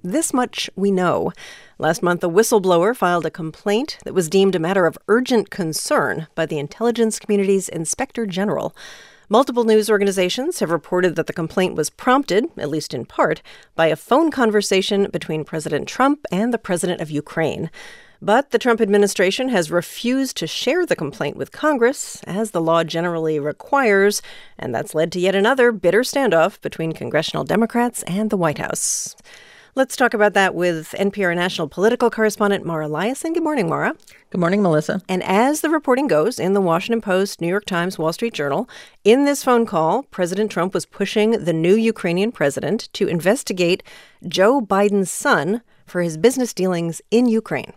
this much we know. Last month, a whistleblower filed a complaint that was deemed a matter of urgent concern by the intelligence community's Inspector General. Multiple news organizations have reported that the complaint was prompted, at least in part, by a phone conversation between President Trump and the president of Ukraine. But the Trump administration has refused to share the complaint with Congress, as the law generally requires, and that's led to yet another bitter standoff between congressional Democrats and the White House. Let's talk about that with NPR national political correspondent Mara Liasson. Good morning, Mara. Good morning, Melissa. And as the reporting goes in the Washington Post, New York Times, Wall Street Journal, in this phone call, President Trump was pushing the new Ukrainian president to investigate Joe Biden's son for his business dealings in Ukraine.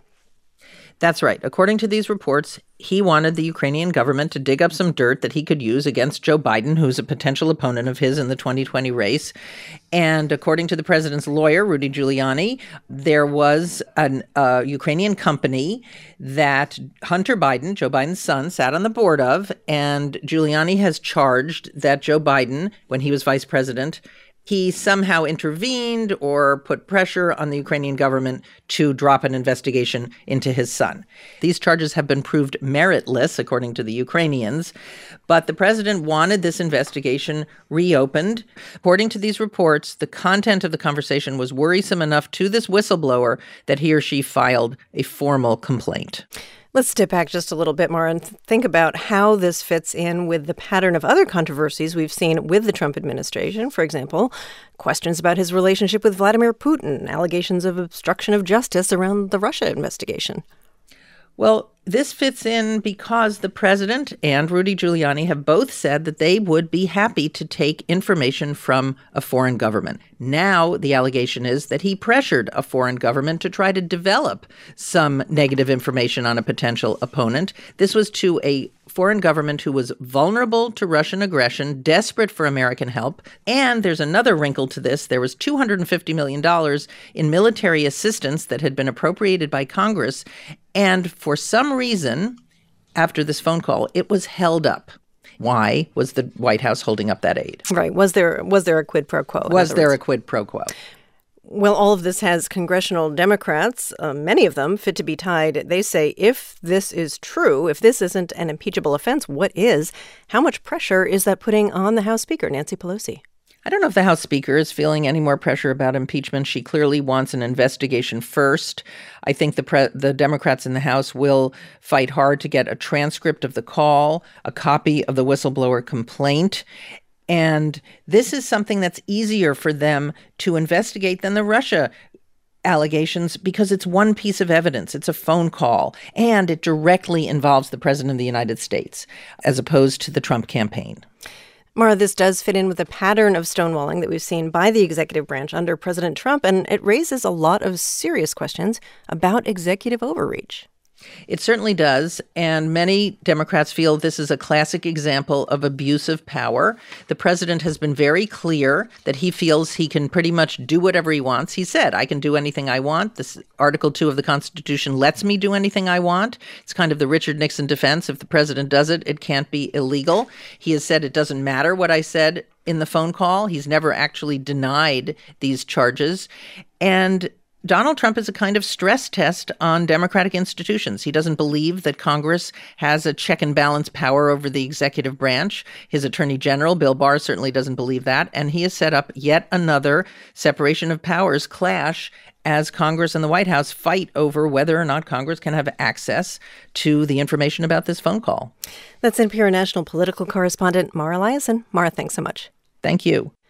That's right. According to these reports, he wanted the Ukrainian government to dig up some dirt that he could use against Joe Biden, who's a potential opponent of his in the 2020 race. And according to the president's lawyer, Rudy Giuliani, there was a Ukrainian company that Hunter Biden, Joe Biden's son, sat on the board of. And Giuliani has charged that Joe Biden, when he was vice president, he somehow intervened or put pressure on the Ukrainian government to drop an investigation into his son. These charges have been proved meritless, according to the Ukrainians, but the president wanted this investigation reopened. According to these reports, the content of the conversation was worrisome enough to this whistleblower that he or she filed a formal complaint. Let's step back just a little bit more and think about how this fits in with the pattern of other controversies we've seen with the Trump administration. For example, questions about his relationship with Vladimir Putin, allegations of obstruction of justice around the Russia investigation. Well, this fits in because the president and Rudy Giuliani have both said that they would be happy to take information from a foreign government. Now, the allegation is that he pressured a foreign government to try to develop some negative information on a potential opponent. This was to a foreign government who was vulnerable to Russian aggression, desperate for American help. And there's another wrinkle to this. There was $250 million in military assistance that had been appropriated by Congress. And for some reason, after this phone call, it was held up. Why was the White House holding up that aid? Right. Was there a quid pro quo? Was there a quid pro quo? Well, all of this has congressional Democrats, many of them, fit to be tied. They say if this is true, if this isn't an impeachable offense, what is? How much pressure is that putting on the House Speaker, Nancy Pelosi? I don't know if the House Speaker is feeling any more pressure about impeachment. She clearly wants an investigation first. I think the Democrats in the House will fight hard to get a transcript of the call, a copy of the whistleblower complaint. And this is something that's easier for them to investigate than the Russia allegations because it's one piece of evidence. It's a phone call, and it directly involves the president of the United States, as opposed to the Trump campaign. Mara, this does fit in with a pattern of stonewalling that we've seen by the executive branch under President Trump, and it raises a lot of serious questions about executive overreach. It certainly does, and many Democrats feel this is a classic example of abuse of power. The president has been very clear that he feels he can pretty much do whatever he wants. He said, I can do anything I want. This Article 2 of the Constitution lets me do anything I want. It's kind of the Richard Nixon defense. If the president does it, it can't be illegal. He has said it doesn't matter what I said in the phone call. He's never actually denied these charges. And Donald Trump is a kind of stress test on democratic institutions. He doesn't believe that Congress has a check and balance power over the executive branch. His attorney general, Bill Barr, certainly doesn't believe that. And he has set up yet another separation of powers clash as Congress and the White House fight over whether or not Congress can have access to the information about this phone call. That's NPR national political correspondent Mara Liasson. Mara, thanks so much. Thank you.